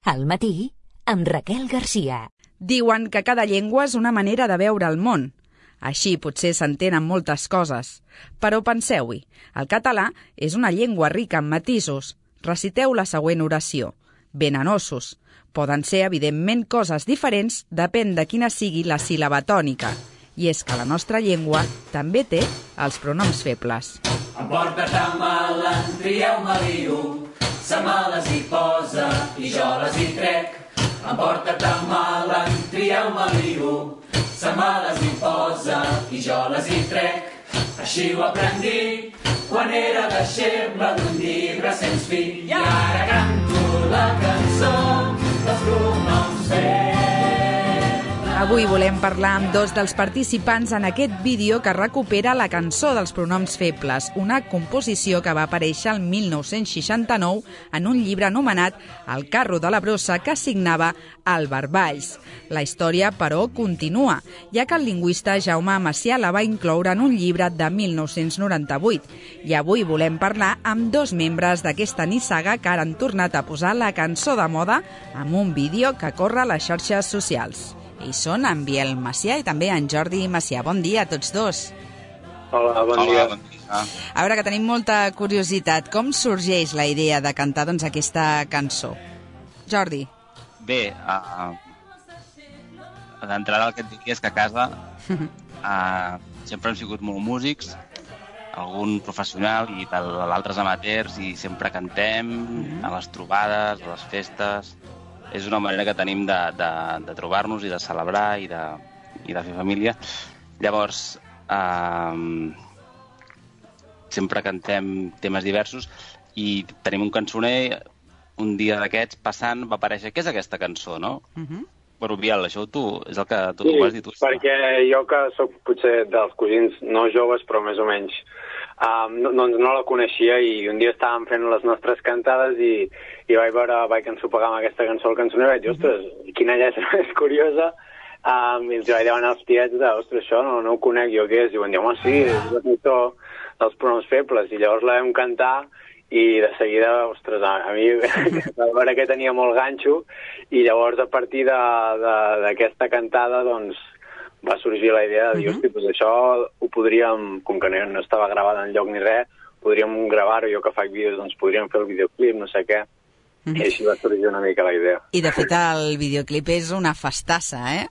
Al matí, amb Raquel Garcia. Diuen que cada llengua és una manera de veure el món. Així potser s'entenen moltes coses. Però penseu-hi, el català és una llengua rica en matisos. Reciteu la següent oració. Venenosos. Poden ser, evidentment, coses diferents, depèn de quina sigui la síl·laba tònica. I és que la nostra llengua també té els pronoms febles. Emporta't amb Alan, trieu-me l'Iu, sa me les hi posa i jo les hi trec. Emporta't amb Alan, trieu-me l'Iu, sa me les hi posa i jo les hi trec. Així ho aprendí quan era deixeble d'un llibre sens fi. I ara canto la cançó dels pronoms febles. Avui volem parlar amb dos dels participants en aquest vídeo que recupera la cançó dels pronoms febles, una composició que va aparèixer el 1969 en un llibre anomenat El carro de la brossa que signava Albert Valls. La història, però, continua, ja que el lingüista Jaume Macià la va incloure en un llibre de 1998. I avui volem parlar amb dos membres d'aquesta nissaga que ara han tornat a posar la cançó de moda amb un vídeo que corre a les xarxes socials. I són en Biel Macià i també en Jordi Macià. Bon dia a tots dos. Hola, bon dia. A veure, que tenim molta curiositat. Com sorgeix la idea de cantar aquesta cançó? Jordi. Bé, d'entrada el que et dic és que a casa sempre hem sigut molt músics, algun professional i l'altres amateurs, i sempre cantem a les trobades, a les festes. És una manera que tenim de trobar-nos i de celebrar i de fer família. Llavors, sempre cantem temes diversos i tenim un cançoner. Un dia d'aquests, passant, va aparèixer què és aquesta cançó, no? Però, Biel, això és el que tu ho has dit. Sí, perquè jo que soc potser dels cosins no joves, però més o menys, no la coneixia, i un dia estàvem fent les nostres cantades i vaig ensopegar amb aquesta cançó al cançoner i vaig dir, ostres, quina lletra més curiosa, i els vaig demanar als tiets ostres, això no ho conec jo, què és? I van dir, home, sí, és la cançó dels pronoms febles, i llavors la vam cantar i de seguida, ostres, a mi va veure que tenia molt ganxo, i llavors a partir d'aquesta cantada, doncs, va sorgir la idea de dir, hosti, doncs això ho podríem, com que no estava gravat enlloc ni res, podríem gravar-ho, jo que faig vídeos, doncs podríem fer el videoclip, no sé què, i així va sorgir una mica la idea. I de fet el videoclip és una festassa, eh?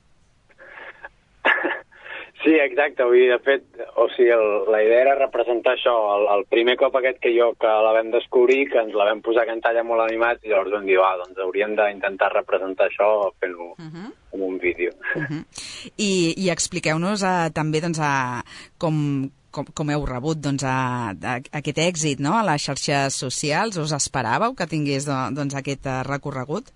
Sí, exacte, vull dir, de fet, o sigui, la idea era representar això, el primer cop aquest que la vam descobrir, que ens la vam posar a cantar allà molt animats, i llavors vam dir, doncs hauríem d'intentar representar això fent-ho en un vídeo. I expliqueu-nos també com heu rebut aquest èxit, no?, a les xarxes socials. Us esperàveu que tingués aquest recorregut?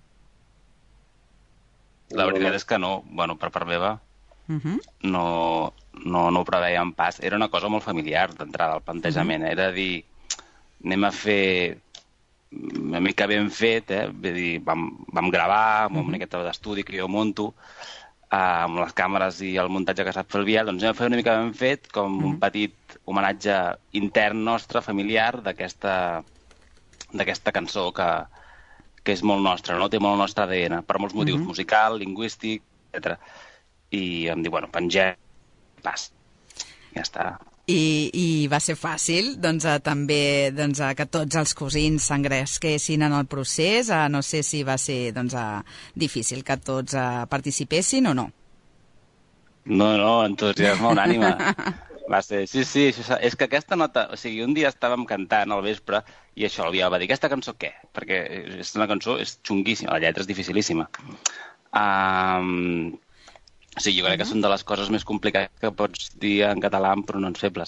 La veritat és que no, per part meva. No ho prevèiem pas. Era una cosa molt familiar d'entrada, el plantejament. Era dir, anem a fer una mica ben fet, vull dir, vam gravar amb una miqueta d'estudi que jo monto, amb les càmeres i el muntatge que sap fer el Biel, doncs anem a fer una mica ben fet, com un petit homenatge intern nostre, familiar, d'aquesta cançó que és molt nostra, no? Té molt el nostre ADN, per molts motius, musical, lingüístic, etc. I em diu, pengem, pas. Ja està. I va ser fàcil, també que tots els cosins s'engresquessin en el procés? No sé si va ser difícil que tots participessin o no? No, entusiasme unànime. Va ser, sí, és que aquesta nota, o sigui, un dia estàvem cantant al vespre i això, el Biel va dir, aquesta cançó què? Perquè és una cançó, és xunguíssima, la lletra és dificilíssima. O sigui, jo crec que són de les coses més complicades que pots dir en català amb pronoms febles.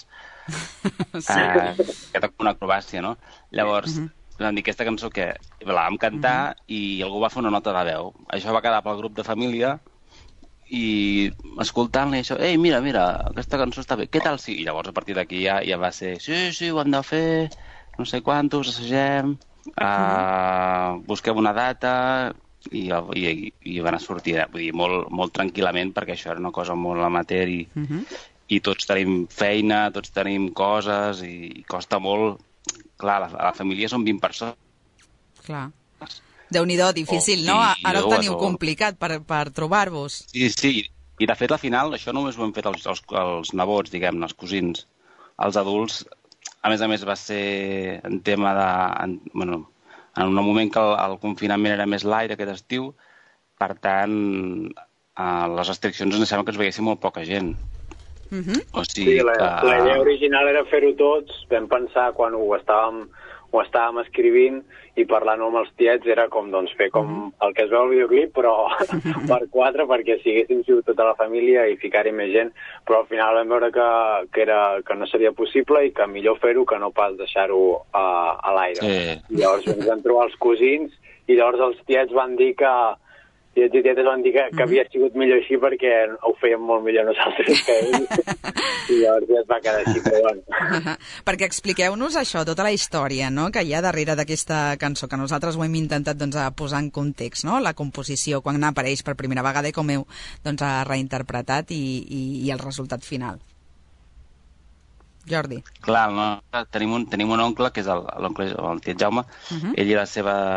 Que toca una acrobàcia, no? Llavors, vam dir, aquesta cançó que la vam cantar i algú va fer una nota de veu. Això va quedar pel grup de família i escoltant-li això, ei, mira, aquesta cançó està bé, què tal si? I llavors a partir d'aquí ja va ser, sí, ho hem de fer, no sé quantos, assagem, busquem una data... I van a sortir, vull dir, molt tranquil·lament, perquè això era una cosa molt amateur i tots tenim feina, tots tenim coses i costa molt. Clar, a la família són 20 persones. Clar. Déu-n'hi-do, difícil, no? Ara ho teniu complicat per trobar-vos. Sí, i de fet, al final, això només ho hem fet els nebots, diguem-ne, els cosins. Els adults, a més, va ser en tema de... Bueno, en un moment que el confinament era més l'aire aquest estiu, per tant, les restriccions ens sembla que ens veiéssim molt poca gent. O sigui, la idea original era fer-ho tots. Vam pensar, quan ho estàvem escrivint i parlant amb els tiets, era com fer com el que es veu al videoclip, però per 4, perquè si haguéssim sigut tota la família i ficar-hi més gent, però al final vam veure que no seria possible i que millor fer-ho que no pas deixar-ho a l'aire. Sí. Llavors ens van trobar els cosins i llavors els tiets van dir que havia sigut millor així perquè ho fèiem molt millor nosaltres que ells. I llavors ja es va quedar així, però bueno. Perquè expliqueu-nos això, tota la història, no?, que hi ha darrere d'aquesta cançó, que nosaltres ho hem intentat posar en context, no?, la composició, quan apareix per primera vegada i com heu reinterpretat i el resultat final. Jordi. Clar, no? Tenim un oncle, que és el tiet Jaume, ell i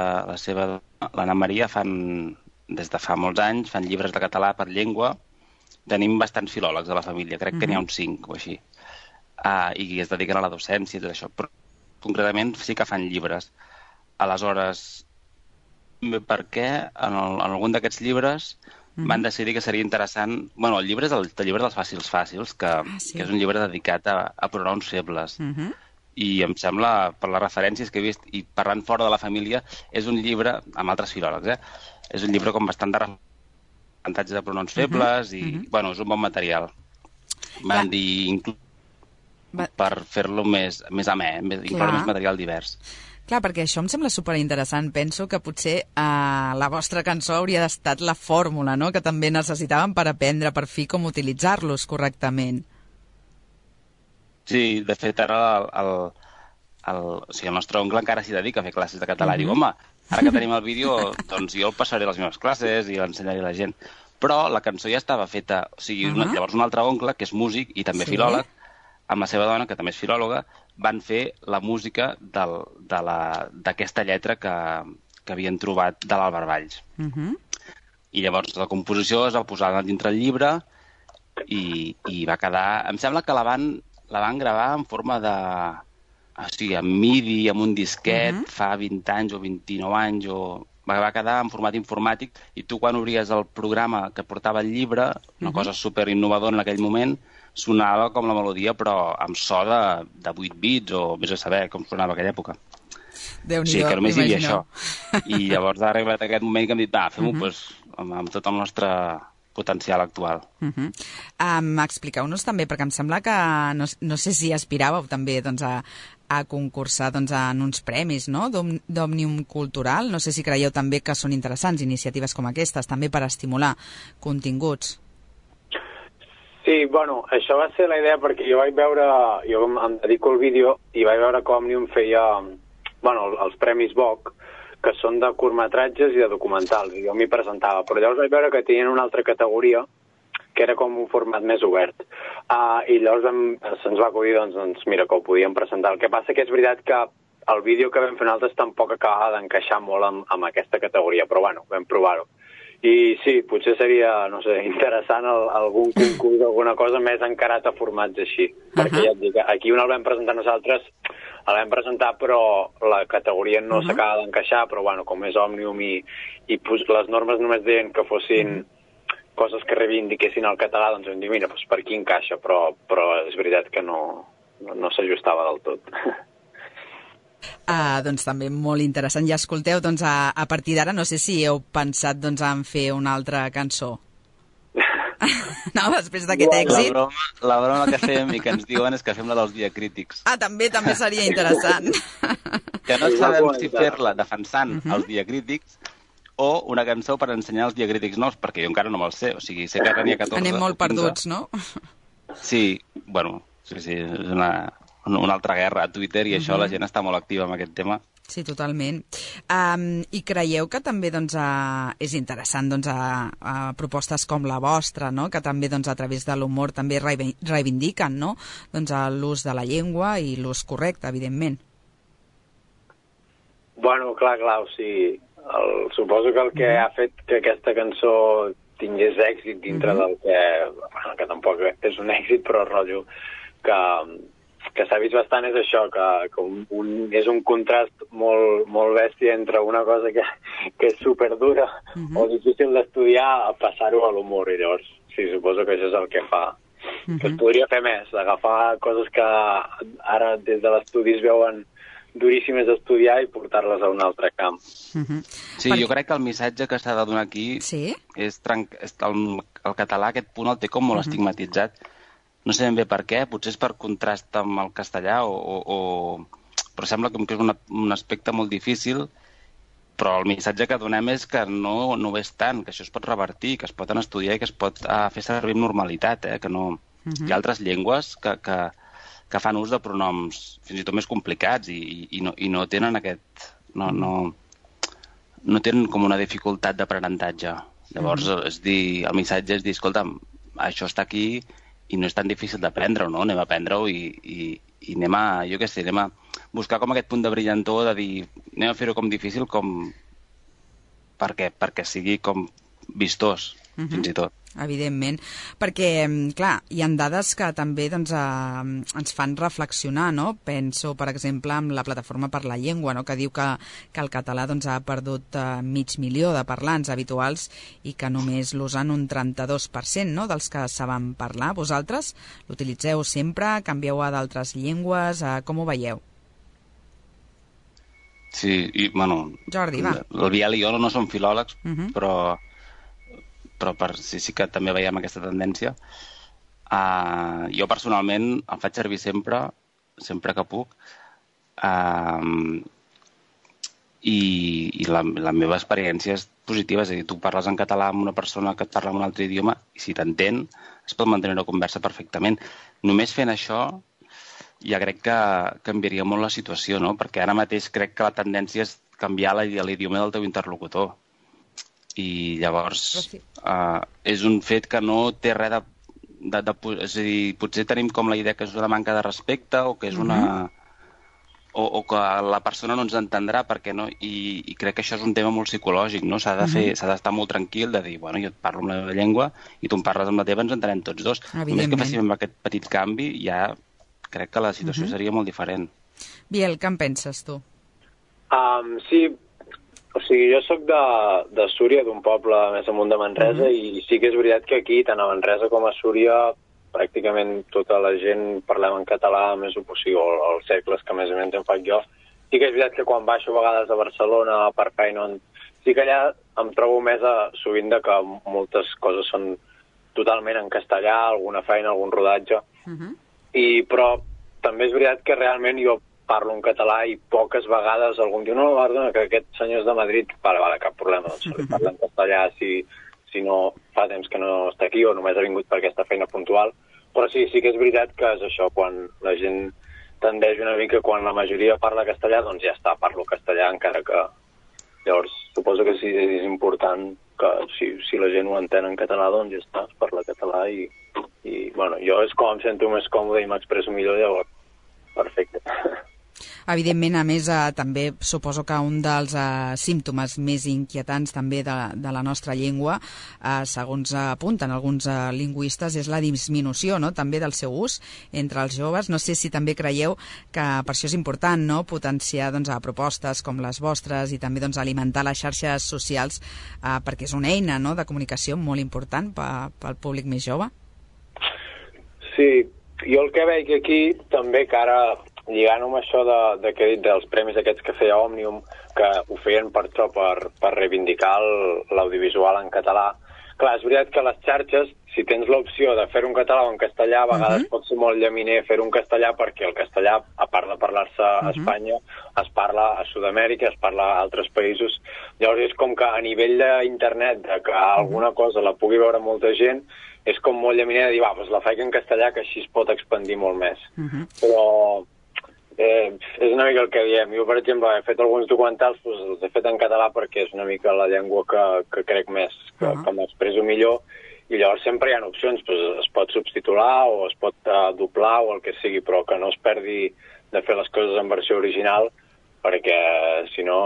l'Anna Maria des de fa molts anys, fan llibres de català per llengua. Tenim bastants filòlegs a la família, crec que n'hi ha uns 5 o així. I es dediquen a la docència i tot això. Però concretament sí que fan llibres. Aleshores, per què en algun d'aquests llibres van decidir que seria interessant... Bueno, el llibre és el llibre dels fàcils, que és un llibre dedicat a pronoms febles. I em sembla, per les referències que he vist, i parlant fora de la família, és un llibre, amb altres filòlegs, és un llibre com bastant de referentatges de pronoms febles i, bueno, és un bon material. Van dir, per fer-lo més amè, incloure més material divers. Clar, perquè això em sembla superinteressant. Penso que potser la vostra cançó hauria d'estat la fórmula, no?, que també necessitàvem per aprendre, per fi, com utilitzar-los correctament. Sí, de fet, ara el nostre oncle encara s'hi dedica a fer classes de català. Diu, home, ara que tenim el vídeo, doncs jo el passaré a les meves classes i l'ensenyaré a la gent. Però la cançó ja estava feta. O sigui, llavors un altre oncle, que és músic i també filòleg, amb la seva dona, que també és filòloga, van fer la música d'aquesta lletra que havien trobat de l'Àlvar Valls. I llavors la composició es va posar dintre el llibre i va quedar... Em sembla que la van gravar en forma de... O sigui, amb MIDI, amb un disquet, fa 20 anys o 29 anys, va quedar en format informàtic, i tu quan obries el programa que portava el llibre, una cosa super innovadora en aquell moment, sonava com la melodia, però amb so de 8 bits, o més a saber com sonava aquella època. Déu-n'hi-do, sí, que només hi havia això. I llavors ha arribat aquest moment que hem dit, fem-ho amb tot el nostre potencial actual. Expliqueu-nos també, perquè em sembla que no sé si aspiràveu també a concursar en uns premis, no?, d'Òmnium Cultural. No sé si creieu també que són interessants iniciatives com aquestes, també per estimular continguts. Sí, bueno, això va ser la idea perquè jo em dedico al vídeo i vaig veure que Òmnium feia els Premis Vogue, que són de curtmetratges i de documentals, i jo m'hi presentava, però llavors vaig veure que tenien una altra categoria que era com un format més obert. I llavors se'ns va acudir, doncs mira, que ho podíem presentar. El que passa que és veritat que el vídeo que vam fer nosaltres tampoc acabava d'encaixar molt amb aquesta categoria, però bueno, vam provar-ho. I sí, potser seria, no sé, interessant algun concurs, alguna cosa més encarat a formats així. Perquè ja et dic, aquí on el vam presentar nosaltres, el vam presentar però la categoria no s'acaba d'encaixar, però bueno, com és Òmnium i les normes només deien que fossin coses que reivindiquessin el català, doncs vam dir, mira, per aquí encaixa, però és veritat que no s'ajustava del tot. Doncs també molt interessant. Ja escolteu, doncs a partir d'ara no sé si heu pensat en fer una altra cançó. No, després d'aquest èxit. La broma que fem i que ens diuen és que fem la dels diacrítics. També seria interessant. Que no sabem si fer-la defensant els diacrítics o una cançó per ensenyar els diacrítics nous, perquè jo encara no me'ls sé. O sigui, sé que ara n'hi ha 14. Anem molt perduts, no? Sí, bueno, sí, és una altra guerra a Twitter i això la gent està molt activa amb aquest tema. Sí, totalment. I creieu que també és interessant a propostes com la vostra, no?, que també a través de l'humor també reivindiquen, no?, l'ús de la llengua i l'ús correcte, evidentment. Bueno, clar, o sigui, Suposo que el que ha fet que aquesta cançó tingués èxit dintre del que tampoc és un èxit, però rotllo que s'ha vist bastant és això, que és un contrast molt bèstia entre una cosa que és superdura o difícil d'estudiar a passar-ho a l'humor, i llavors sí, suposo que això és el que fa que es podria fer més, agafar coses que ara des de l'estudi es veuen duríssimes d'estudiar i portar-les a un altre camp. Sí, jo crec que el missatge que s'ha de donar aquí és el català, aquest punt el té com molt estigmatitzat. No sé ben bé per què, potser és per contrast amb el castellà, però sembla que és un aspecte molt difícil, però el missatge que donem és que no ho és tant, que això es pot revertir, que es pot estudiar i que es pot fer servir amb normalitat, que no... Hi ha altres llengües que fan ús de pronoms fins i tot més complicats i no tenen aquest... no tenen com una dificultat d'aprenentatge. Llavors, el missatge és dir, escolta'm, això està aquí i no és tan difícil d'aprendre-ho, no? Anem a aprendre-ho i anem a, jo què sé, anem a buscar com aquest punt de brillantor de dir, anem a fer-ho com difícil perquè sigui com vistós, fins i tot. Evidentment, perquè, clar, hi ha dades que també doncs, ens fan reflexionar, no? Penso, per exemple, en la Plataforma per la Llengua, no? Que diu que el català doncs, ha perdut 500.000 de parlants habituals i que només l'usen un 32%, no? Dels que saben parlar. Vosaltres l'utilitzeu sempre? Canvieu a d'altres llengües? Com ho veieu? Sí, i, bueno... Jordi, va. El Biel i jo no som filòlegs, però sí que també veiem aquesta tendència. Jo personalment el faig servir sempre que puc, i la meva experiència és positiva, és a dir, tu parles en català amb una persona que et parla en un altre idioma i si t'entén es pot mantenir una conversa perfectament. Només fent això ja crec que canviaria molt la situació, no? Perquè ara mateix crec que la tendència és canviar l'idioma del teu interlocutor. I llavors és un fet que no té res és a dir, potser tenim com la idea que és una manca de respecte o que és una... o que la persona no ens entendrà perquè no, i crec que això és un tema molt psicològic, no? S'ha d'estar molt tranquil de dir, bueno, jo et parlo amb la meva llengua i tu em parles amb la teva, ens entenem tots dos. Només que féssim aquest petit canvi ja crec que la situació seria molt diferent. Biel, què en penses tu? Sí, o sigui, jo soc de Súria, d'un poble més amunt de Manresa, i sí que és veritat que aquí, tant a Manresa com a Súria, pràcticament tota la gent parlem en català, més o sigui, els segles que més o menys em faig jo. Sí que és veritat que quan baixo a vegades a Barcelona per feina, sí que allà em trobo més sovint que moltes coses són totalment en castellà, alguna feina, algun rodatge, però també és veritat que realment jo parlo en català i poques vegades algú em diu, no, perdona, que aquest senyor és de Madrid, vale, cap problema, doncs li parla en castellà si no fa temps que no està aquí o només ha vingut per aquesta feina puntual, però sí que és veritat que és això, quan la gent tendeix una mica, quan la majoria parla castellà, doncs ja està, parlo castellà, encara que llavors suposo que sí és important que si la gent ho entén en català, doncs ja està, es parla català i bueno, jo és com em sento més còmode i m'expresso millor, llavors perfecte. Evidentment, a més, també suposo que un dels símptomes més inquietants també de la nostra llengua, segons apunten alguns lingüistes, és la disminució, no?, també del seu ús entre els joves. No sé si també creieu que per això és important, no?, potenciar doncs, propostes com les vostres i també doncs, alimentar les xarxes socials perquè és una eina, no?, de comunicació molt important pel públic més jove. Sí, jo el que veig aquí també que ara lligant amb això que he dit dels premis aquests que feia Òmnium, que ho feien per això, per reivindicar l'audiovisual en català. Clar, és veritat que les xarxes, si tens l'opció de fer un català o en castellà, a vegades pot ser molt llaminer fer un castellà perquè el castellà, a part de parlar-se a Espanya, es parla a Sud-amèrica, es parla a altres països. Llavors és com que a nivell d'internet, que alguna cosa la pugui veure molta gent, és com molt llaminer de dir, doncs la faig en castellà, que així es pot expandir molt més. Però és una mica el que diem. Jo, per exemple, he fet alguns documentals, els he fet en català perquè és una mica la llengua que crec més, que m'expresso millor, i llavors sempre hi ha opcions, es pot subtitular o es pot doblar o el que sigui, però que no es perdi de fer les coses en versió original, perquè si no...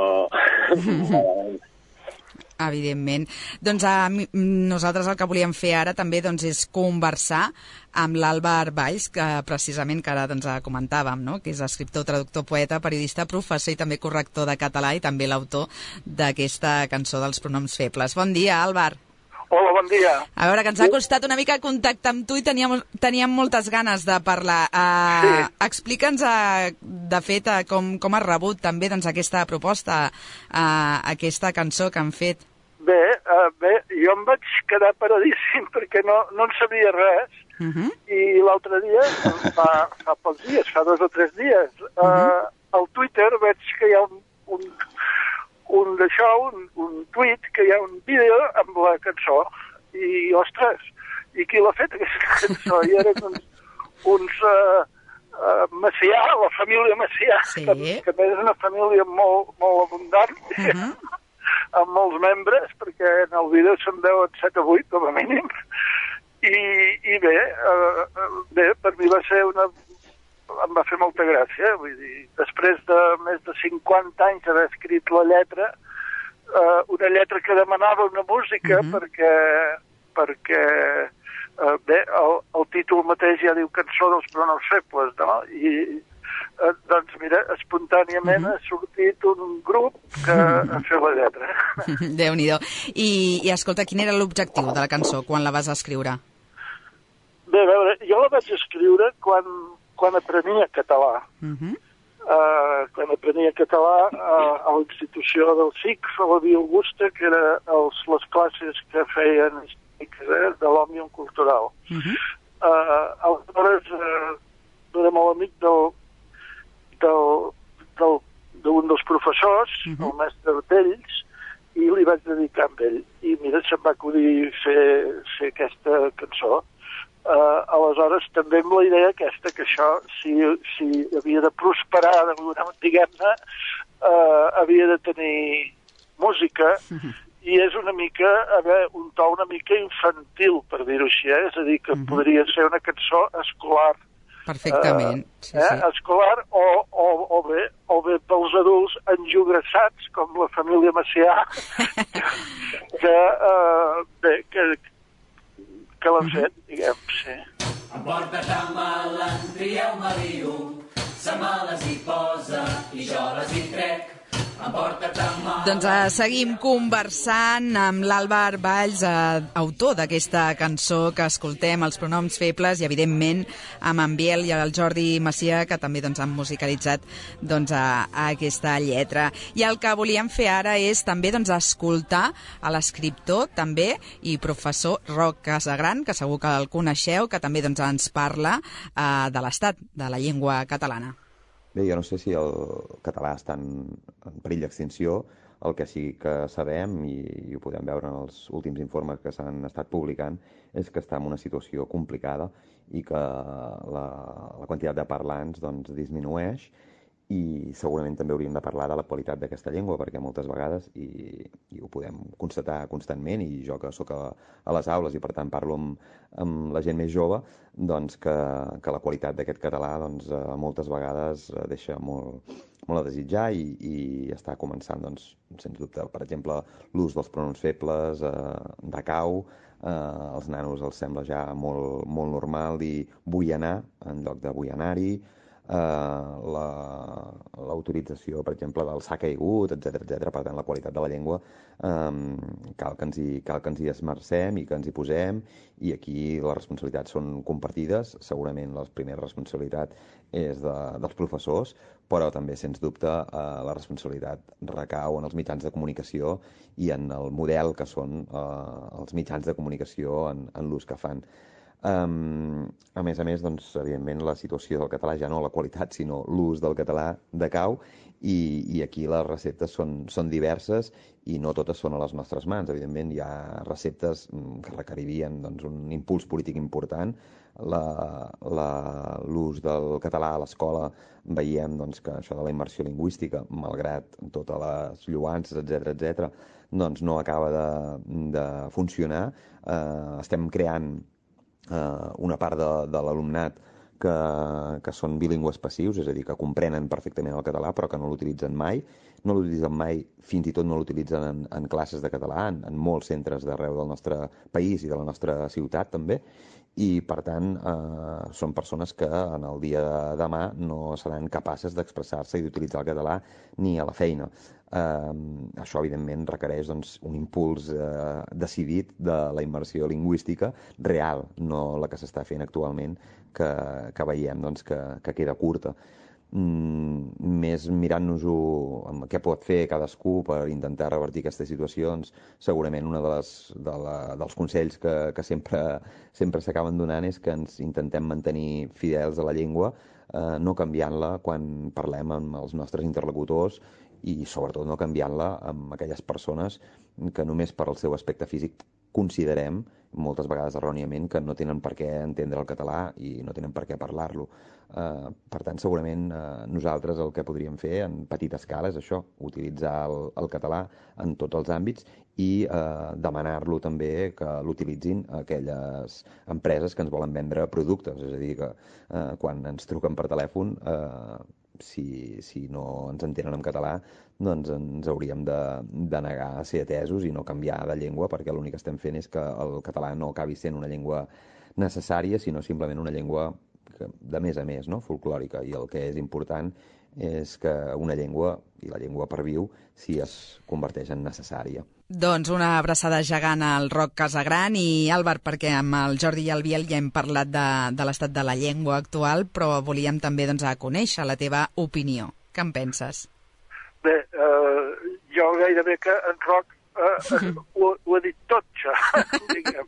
Evidentment. Doncs nosaltres el que volíem fer ara també és conversar amb l'Àlvar Valls, que precisament que ara comentàvem, no? Que és escriptor, traductor, poeta, periodista, professor i també corrector de català i també l'autor d'aquesta cançó dels pronoms febles. Bon dia, Àlvar. Hola, bon dia. A veure, que ens ha costat una mica contactar amb tu i teníem moltes ganes de parlar. Sí. Explica'ns, de fet, com has rebut també aquesta proposta, aquesta cançó que han fet. Bé, jo em vaig quedar paradíssim perquè no en sabia res, i l'altre dia, fa pocs dies, fa 2 o 3 dies, al Twitter veig que hi ha un tuit, que hi ha un vídeo amb la cançó, i, ostres, i qui l'ha fet aquesta cançó? I eren uns Macià, la família Macià, sí. que a més és una família molt, molt abundant, amb molts membres, perquè en el vídeo se'n veuen 7 o 8, com a mínim, i bé, per mi va ser em va fer molta gràcia, vull dir, després de més de 50 anys d'haver escrit la lletra, una lletra que demanava una música, perquè bé, el títol mateix ja diu Cançó dels pronoms febles, no? I doncs mira, espontàniament ha sortit un grup que ha fet la lletra. Déu-n'hi-do. I escolta, quin era l'objectiu de la cançó quan la vas escriure? Bé, a veure, jo la vaig escriure quan aprenia català. Quan aprenia català a la institució del SIC, a la Via Augusta, que era les classes que feien de l'Òmnium Cultural. Aleshores, era molt amic d'un dels professors, el mestre Ortells, i li vaig dedicar amb ell. I mira, se'm va acudir fer aquesta cançó. Aleshores, també amb la idea aquesta, que això, si havia de prosperar, diguem-ne, havia de tenir música, i és una mica, un to una mica infantil, per dir-ho així, és a dir, que podria ser una cançó escolar. Perfectament, sí. Escolar o bé pels adults enjograssats, com la família Macià, que l'han fet, diguem, sí. Emporta't a Malan, trieu-me l'Iu, sa mà les hi posa i jo les hi trec. Doncs seguim conversant amb l'Àlvar Valls, autor d'aquesta cançó que escoltem, Els pronoms febles, i evidentment amb en Biel i el Jordi Macià, que també han musicalitzat aquesta lletra. I el que volíem fer ara és també escoltar a l'escriptor també i professor Roc Casagran, que segur que el coneixeu, que també ens parla de l'estat de la llengua catalana. Bé, jo no sé si el català està en perill d'extinció. El que sí que sabem, i ho podem veure en els últims informes que s'han estat publicant, és que està en una situació complicada i que la quantitat de parlants disminueix, i segurament també hauríem de parlar de la qualitat d'aquesta llengua, perquè moltes vegades, i ho podem constatar constantment, i jo que sóc a les aules i per tant parlo amb la gent més jove, que la qualitat d'aquest català moltes vegades deixa molt a desitjar, i està començant, sens dubte, per exemple, l'ús dels pronoms febles, decau, als nanos els sembla ja molt normal dir vull anar en lloc de vull anar-hi, l'autorització, per exemple, del s'ha caigut, etc. Per tant, la qualitat de la llengua cal que ens hi esmercem i que ens hi posem, i aquí les responsabilitats són compartides. Segurament la primera responsabilitat és dels professors, però també, sens dubte, la responsabilitat recau en els mitjans de comunicació i en el model que són els mitjans de comunicació en l'ús que fan. A més, evidentment, la situació del català, ja no la qualitat, sinó l'ús del català decau, i aquí les receptes són diverses i no totes són a les nostres mans. Evidentment, hi ha receptes que requeririen un impuls polític important. L'ús del català a l'escola, veiem que això de la immersió lingüística, malgrat totes les lloances, etc., no acaba de funcionar. Estem creant una part de l'alumnat que són bilingües passius, és a dir, que comprenen perfectament el català però que no l'utilitzen mai, fins i tot no l'utilitzen en classes de català, en molts centres d'arreu del nostre país i de la nostra ciutat també, i per tant són persones que en el dia de demà no seran capaces d'expressar-se i d'utilitzar el català ni a la feina. Això evidentment requereix un impuls decidit de la immersió lingüística real, no la que s'està fent actualment, que veiem que queda curta. Més mirant-nos-ho amb què pot fer cadascú per intentar revertir aquestes situacions, segurament un dels consells que sempre s'acaben donant és que ens intentem mantenir fidels a la llengua, no canviant-la quan parlem amb els nostres interlocutors i sobretot no canviant-la amb aquelles persones que només per al seu aspecte físic considerem, moltes vegades erròniament, que no tenen per què entendre el català i no tenen per què parlar-lo. Per tant, segurament nosaltres el que podríem fer en petita escala és això, utilitzar el català en tots els àmbits i demanar-lo també que l'utilitzin aquelles empreses que ens volen vendre productes. És a dir, que quan ens truquen per telèfon, si no ens entenen en català, doncs ens hauríem de negar a ser atesos i no canviar de llengua, perquè l'únic que estem fent és que el català no acabi sent una llengua necessària, sinó simplement una llengua de més a més, no? Folclòrica. I el que és important és que una llengua, i la llengua perviu, si es converteix en necessària. Doncs una abraçada gegant al Roc Casagran i Àlvar, perquè amb el Jordi i el Biel ja hem parlat de l'estat de la llengua actual, però volíem també conèixer la teva opinió. Què en penses? Bé, jo gairebé que en Roc ho ha dit tot, ja, diguem.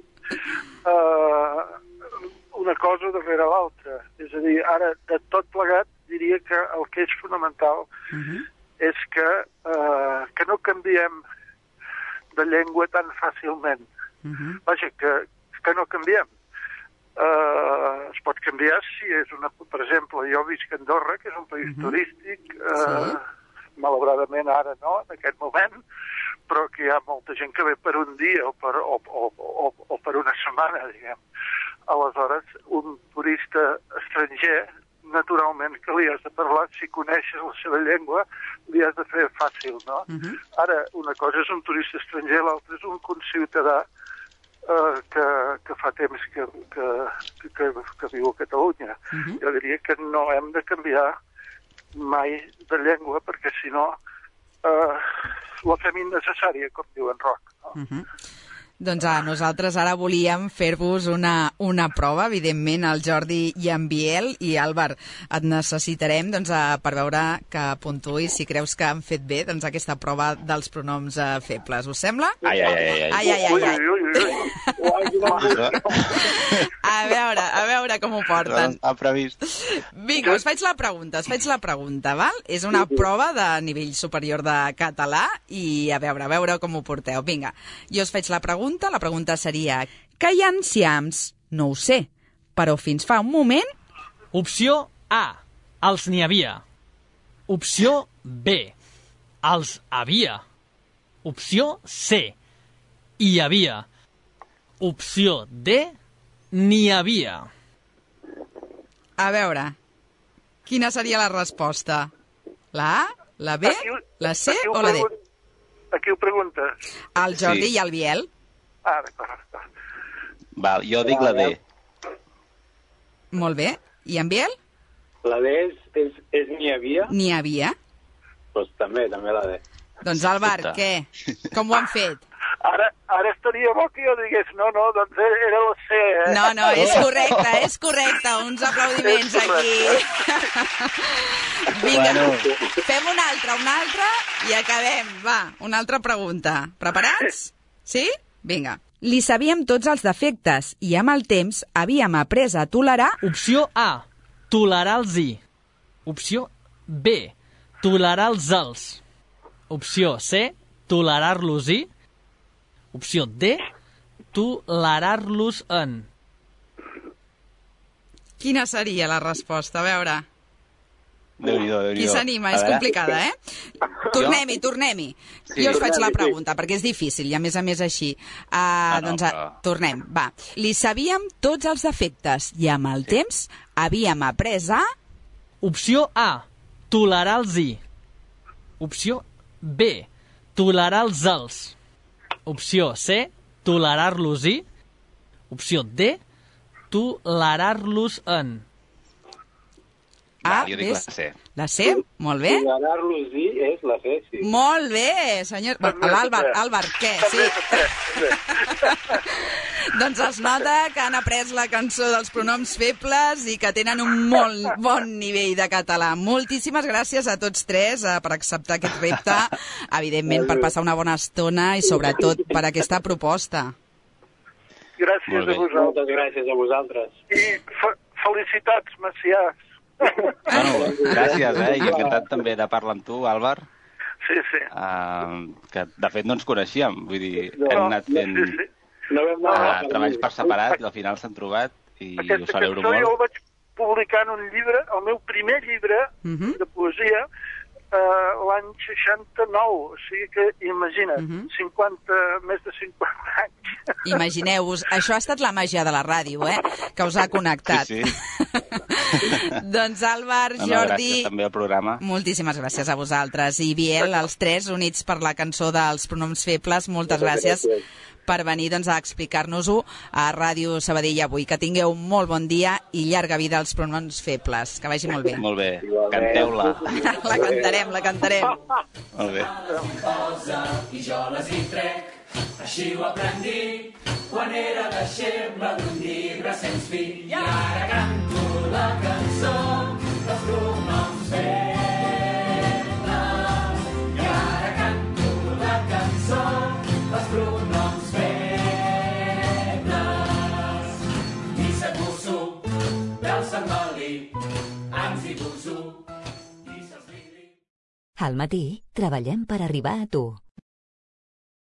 Una cosa darrere l'altra. És a dir, ara, de tot plegat, diria que el que és fonamental és que no canviem de llengua tan fàcilment. Vaja, que no canviem. Es pot canviar si és per exemple, jo visc a Andorra, que és un país turístic, malauradament ara no, en aquest moment, però que hi ha molta gent que ve per un dia o per una setmana, diguem. Aleshores, un turista estranger, naturalment que li has de parlar, si coneixes la seva llengua, li has de fer fàcil, no? Ara, una cosa és un turista estranger, l'altra és un conciutadà que fa temps que viu a Catalunya. Jo diria que no hem de canviar mai de llengua, perquè si no la fem innecessària, com diu en Roc. No? Doncs nosaltres ara volíem fer-vos una prova, evidentment, el Jordi i en Biel, i Àlvar, et necessitarem per veure que puntuïs si creus que han fet bé aquesta prova dels pronoms febles. Us sembla? Ai. A veure com ho porten. Ha previst. Vinga, us faig la pregunta, val? És una prova de nivell superior de català i a veure com ho porteu. Vinga, jo us faig la pregunta seria: què hi ha enciams? No ho sé, però fins fa un moment... Opció A, els n'hi havia. Opció B, els havia. Opció C, hi havia. Opció D, n'hi havia. A veure, quina seria la resposta? La A, la B, la C o la D? A qui ho pregunta? El Jordi i el Biel. D'acord. Val, jo dic la D. Molt bé. I en Biel? La D és n'hi havia? N'hi havia. Doncs també la D. Doncs Àlvar, què? Com ho han fet? Ara estaria bo que jo digués doncs era la C, No, és correcte. Uns aplaudiments aquí. Vinga, fem una altra i acabem. Va, una altra pregunta. Preparats? Sí? Vinga. Li sabíem tots els defectes i amb el temps havíem après a tolerar... Opció A, tolerar els i. Opció B, tolerar els els. Opció C, tolerar-los i. Opció D, tolerar-los en. Quina seria la resposta? A veure... Déu-n'hi-do, Déu-n'hi-do. Qui s'anima? És complicada, eh? Tornem-hi. Sí. Jo us faig la pregunta, perquè és difícil, i a més així. Tornem, va. Li sabíem tots els defectes, i amb el temps havíem après a... Opció A, tolerar els i. Opció B, tolerar els els. Opció C, tolerar-los i. Opció D, tolerar-los en. Jo dic la C. La C? Molt bé. Tolerar-los i és la C, sí. Molt bé, senyor. L'Àlvar, què? Sí. Doncs es nota que han après la cançó dels pronoms febles i que tenen un molt bon nivell de català. Moltíssimes gràcies a tots tres per acceptar aquest repte, evidentment per passar una bona estona i sobretot per aquesta proposta. Gràcies a vosaltres. Moltes gràcies a vosaltres. I felicitats, Macià. Bueno, gràcies, i encantat també de parlar amb tu, Àlvar. Sí. Que de fet no ens coneixíem, vull dir, hem anat fent treballs per separat i al final s'han trobat i ho celebro molt. Jo el vaig publicar en un llibre, el meu primer llibre de poesia, l'any 69, o sigui que imagina't, més de 50 anys. Imagineu-vos, això ha estat la màgia de la ràdio, que us ha connectat. Sí. Doncs Àlvar, Jordi... Gràcies també al programa. Moltíssimes gràcies a vosaltres. I Biel, els tres, units per la cançó dels pronoms febles, moltes gràcies per venir a explicar-nos-ho a Ràdio Sabadell avui. Que tingueu un molt bon dia i llarga vida als pronoms febles. Que vagi molt bé. Molt bé. Canteu-la. La cantarem. Molt bé. I jo les hi trec, així ho aprendí quan era deixeble d'un llibre sense fi. I ara canto la cançó dels pronoms febles. I ara canto la cançó dels pronoms febles. I s'acuso del Sant Valí, ens hi poso. Al matí treballem per arribar a tu.